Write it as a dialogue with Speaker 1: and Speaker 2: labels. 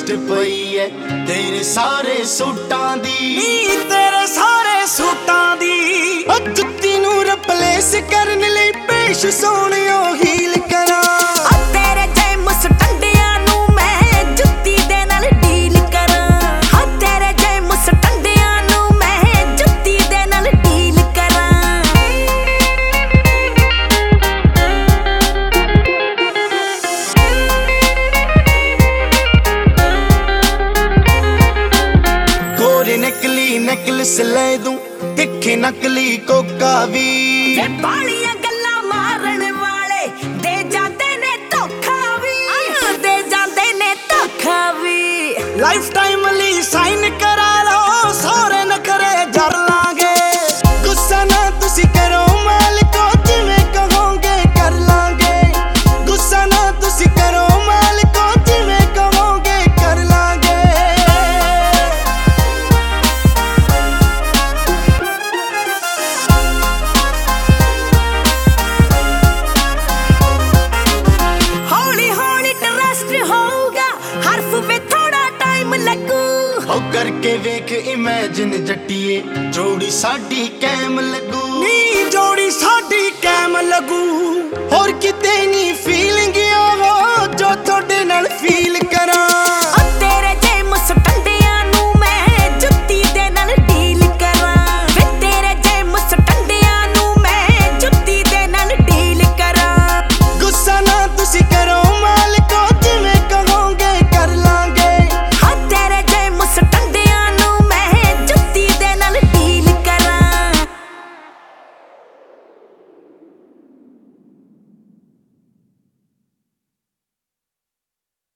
Speaker 1: List पई है तेरे सारे सूटां दी,
Speaker 2: तेरे सारे सूटां दी।
Speaker 1: जुत्ती नू रिप्लेस करने लई पेश सोहणियो हील करा।
Speaker 3: तेरे जेम्स टंडियां नू मैं जुत्ती दे नाल डील करा। तेरे जेम्स टंडियां नू मैं जुत्ती दे नाल डील करा।
Speaker 1: गोरे नकली नेकलेस ले दूं तिखे नकली कोका भी।
Speaker 3: बालियां गल्लां मारन वाले दे जांदे ने धोखा भी, दे जांदे ने धोखा भी।
Speaker 2: लाइफ टाइम ली साइन करा लो सारे नखरे जर लांगे।
Speaker 1: गुस्सा ना तुसी करो मालिको जिवें कहोगे कर लांगे। गुस्सा ना तुसी करो मालिको जिवें कहोगे कर लांगे।
Speaker 3: हौली हौली ट्रस्ट होगा हरफ पे थोड़ा टाइम लगू।
Speaker 1: हो करके वेख इमेजिन जट्टिए जोड़ी साडी कैम लगू।
Speaker 2: नी जोड़ी साडी कैम लगू।
Speaker 1: होर किते नी फील